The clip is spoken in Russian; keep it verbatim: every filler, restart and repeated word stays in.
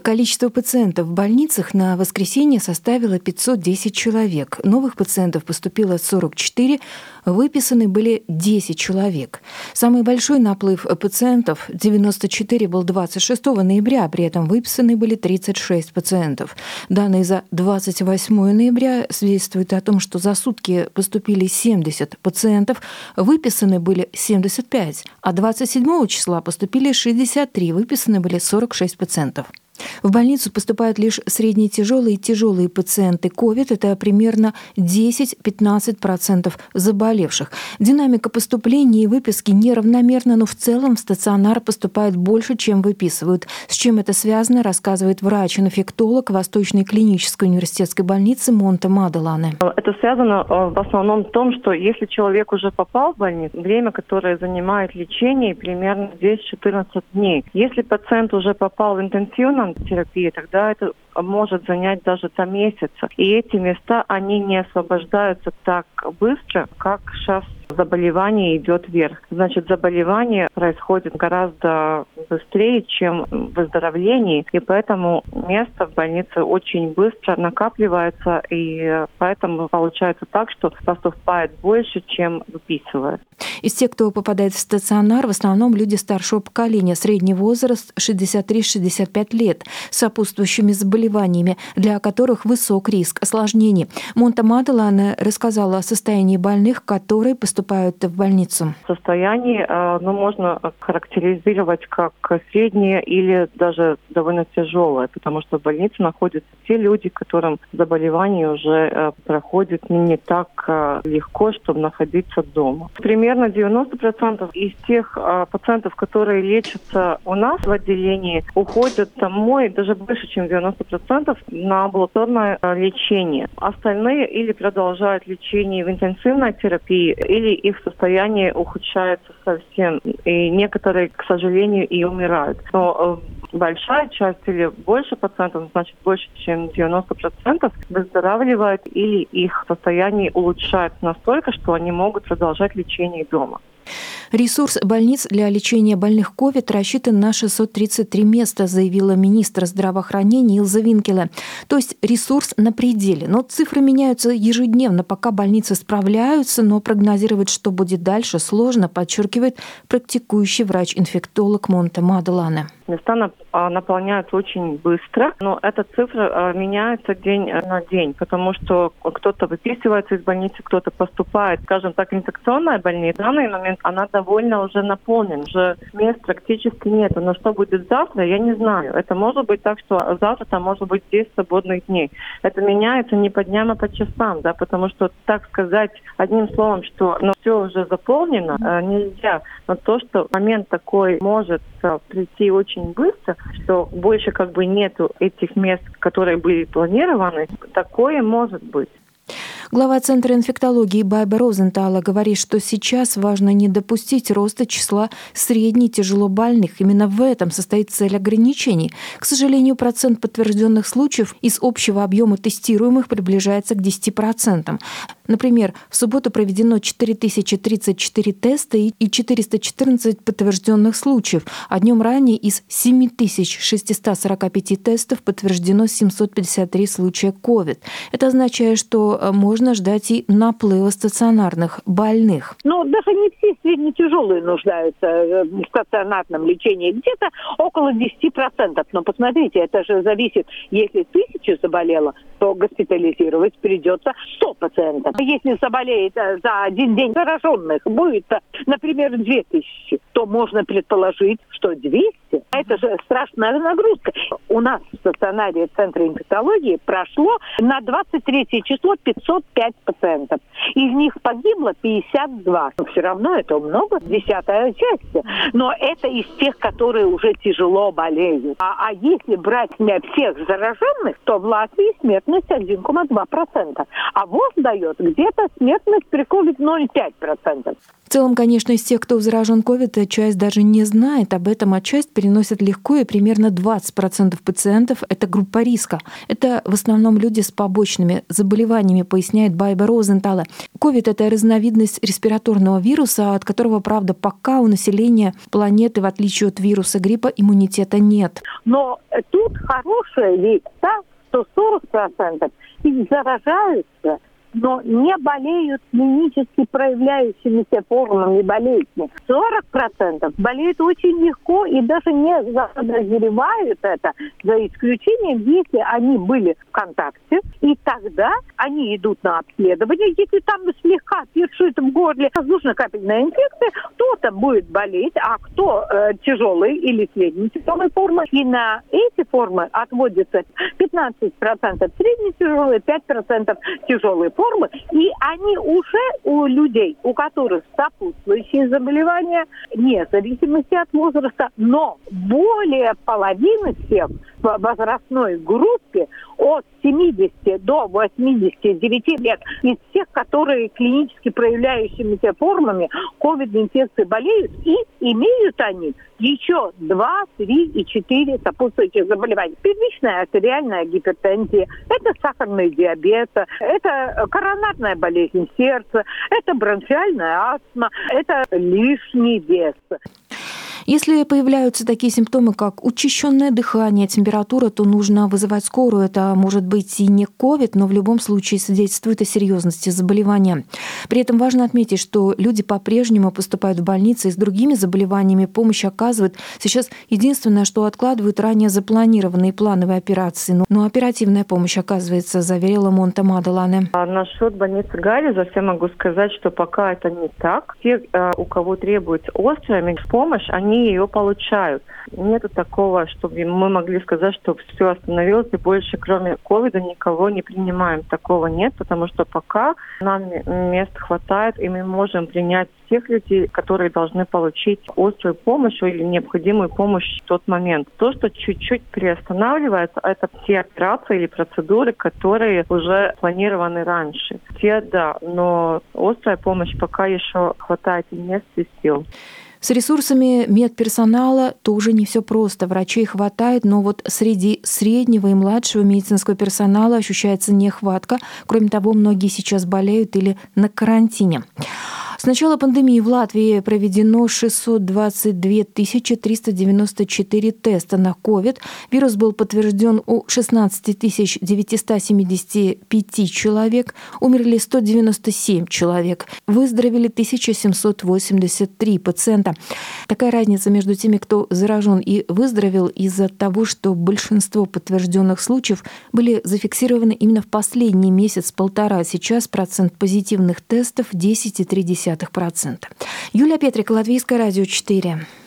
Количество пациентов в больницах на воскресенье составило пятьсот десять человек. Новых пациентов поступило сорок четыре, выписаны были десять человек. Самый большой наплыв пациентов, девяносто четыре, был двадцать шестого ноября, при этом выписаны были тридцать шесть пациентов. Данные за двадцать восьмого ноября свидетельствуют о том, что за сутки поступили семьдесят пациентов, выписаны были семьдесят пять, а двадцать седьмого числа поступили шестьдесят три, выписаны были сорок шесть пациентов. В больницу поступают лишь средне тяжелые и тяжелые пациенты ковид. Это примерно десять-пятнадцать процентов заболевших. Динамика поступления и выписки неравномерна, но в целом в стационар поступает больше, чем выписывают. С чем это связано, рассказывает врач-инфектолог Восточной клинической университетской больницы Монте-Маделане. Это связано в основном в том, что если человек уже попал в больницу, время, которое занимает лечение, примерно десять-четырнадцать дней. Если пациент уже попал в интенсивную терапии, тогда это может занять даже до месяца. И эти места, они не освобождаются так быстро, как сейчас заболевание идет вверх. Значит, заболевание происходит гораздо быстрее, чем выздоровление, и поэтому место в больнице очень быстро накапливается, и поэтому получается так, что поступает больше, чем выписывает. Из тех, кто попадает в стационар, в основном люди старшего поколения, средний возраст шестьдесят три - шестьдесят пять лет, с сопутствующими заболеваниями, для которых высок риск осложнений. Монте-Маделане рассказала о состоянии больных, которые поступают в больницу. Состояние ну, можно характеризовать как среднее или даже довольно тяжелое, потому что в больнице находятся те люди, которым заболевание уже проходит не так легко, чтобы находиться дома. Примерно девяносто процентов из тех а, пациентов, которые лечатся у нас в отделении, уходят домой, даже больше, чем девяносто процентов, на амбулаторное а, лечение. Остальные или продолжают лечение в интенсивной терапии, или их состояние ухудшается совсем. И некоторые, к сожалению, и умирают. Но э, большая часть или больше пациентов, значит больше, чем девяносто процентов, выздоравливают или их состояние улучшается настолько, что они могут продолжать лечение дома. Ресурс больниц для лечения больных ковид рассчитан на шестьсот тридцать три места, заявила министр здравоохранения Илза Винкеле. То есть ресурс на пределе. Но цифры меняются ежедневно, пока больницы справляются, но прогнозировать, что будет дальше, сложно, подчеркивает практикующий врач-инфектолог Монте-Маделане. Места наполняются очень быстро, но эта цифра меняется день на день, потому что кто-то выписывается из больницы, кто-то поступает. Скажем так, инфекционная больница в данный момент, она довольно уже наполнена, уже мест практически нет. Но что будет завтра, я не знаю. Это может быть так, что завтра там может быть десять свободных дней. Это меняется не по дням, а по часам, да, потому что так сказать одним словом, что ну, все уже заполнено, нельзя. Но то, что момент такой может прийти очень быстро, что больше как бы нету этих мест, которые были планированы, такое может быть. Глава Центра инфектологии Байба Розентала говорит, что сейчас важно не допустить роста числа средне- и тяжелобольных. Именно в этом состоит цель ограничений. К сожалению, процент подтвержденных случаев из общего объема тестируемых приближается к десяти процентам. Например, в субботу проведено четыре тысячи тридцать четыре теста и четыреста четырнадцать подтвержденных случаев, а днем ранее из семь тысяч шестьсот сорок пять тестов подтверждено семьсот пятьдесят три случая ковид. Это означает, что можно ждать и наплыва стационарных больных. Ну, даже не все средне-тяжелые нуждаются в стационарном лечении. Где-то около десяти процентов. Но посмотрите, это же зависит. Если тысяча заболела, то госпитализировать придется сто пациентов. Если заболеет за один день зараженных будет, например, две тысячи, то можно предположить, что двести. Это же страшная нагрузка. У нас в стационаре Центра инфектологии прошло на двадцать третье число пятьсот пять пациентов. Из них погибло пятьдесят два. Но все равно это много, десятая часть. Но это из тех, которые уже тяжело болеют. А, а если брать всех зараженных, то в Латвии смертность один целых два процента. А ВОЗ дает где-то смертность при ковид ноль целых пять процента. В целом, конечно, из тех, кто заражен ковид, часть даже не знает об этом, а часть переносит легко, и примерно двадцать процентов пациентов — это группа риска. Это в основном люди с побочными заболеваниями, поясняет Байба Розентала. Ковид — это разновидность респираторного вируса, от которого, правда, пока у населения планеты, в отличие от вируса гриппа, иммунитета нет. Но тут хорошая вещь, та, что сорок процентов их заражаются, но не болеют клинически проявляющимися формами болезни. сорок процентов болеют очень легко и даже не подозревают это, за исключением, если они были в контакте, и тогда они идут на обследование. Если там слегка першит в горле воздушно-капельная инфекция, кто-то будет болеть, а кто э, тяжелые или средние тяжелые формы. И на эти формы отводится пятнадцать процентов средне тяжелые, пять процентов тяжелые формы. формы, и они уже у людей, у которых сопутствующие заболевания, вне зависимости от возраста, но более половины всех в возрастной группе от семидесяти до восьмидесяти девяти лет, из всех, которые клинически проявляющимися формами ковид-инфекции болеют, и имеют они еще два, три и четыре сопутствующих заболевания. Первичная артериальная гипертензия, это сахарный диабет, это коронарная болезнь сердца, это бронхиальная астма, это лишний вес. Если появляются такие симптомы, как учащенное дыхание, температура, то нужно вызывать скорую. Это может быть и не ковид, но в любом случае свидетельствует о серьезности заболевания. При этом важно отметить, что люди по-прежнему поступают в больницы и с другими заболеваниями, помощь оказывают. Сейчас единственное, что откладывают ранее запланированные плановые операции. Но оперативная помощь оказывается, заверила Монте Мадалане. А насчет больницы Галлиза я могу сказать, что пока это не так. Те, у кого требуется острая помощь, они ее получают. Нету такого, чтобы мы могли сказать, что все остановилось и больше кроме ковида никого не принимаем. Такого нет, потому что пока нам мест хватает, и мы можем принять тех людей, которые должны получить острую помощь или необходимую помощь в тот момент. То, что чуть-чуть приостанавливается, это те операции или процедуры, которые уже планированы раньше. Те, да, но острая помощь пока еще хватает и мест, и сил. С ресурсами медперсонала тоже не все просто. Врачей хватает, но вот среди среднего и младшего медицинского персонала ощущается нехватка. Кроме того, многие сейчас болеют или на карантине. С начала пандемии в Латвии проведено шестьсот двадцать две тысячи триста девяносто четыре теста на ковид. Вирус был подтвержден у шестнадцать тысяч девятьсот семьдесят пять человек. Умерли сто девяносто семь человек. Выздоровели тысяча семьсот восемьдесят три пациента. Такая разница между теми, кто заражен и выздоровел, из-за того, что большинство подтвержденных случаев были зафиксированы именно в последний месяц-полтора. Сейчас процент позитивных тестов десять целых три десятых процента. Юлия Петрик, Латвийское радио четыре.